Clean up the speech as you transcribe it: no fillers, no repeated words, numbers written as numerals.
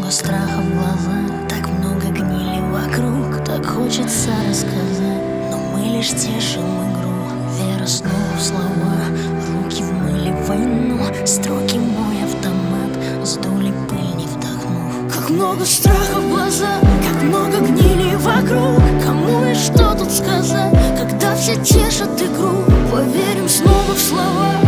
много страха в глазах, так много гнили вокруг, так хочется рассказать, но мы лишь тешим игру. Вера снова в слова, руки в мыле войну, строки мой автомат, сдули пыль, не вдохнув. Как много страха в глазах, как много гнили вокруг, кому и что тут сказать, когда все тешат игру. Поверим снова в слова.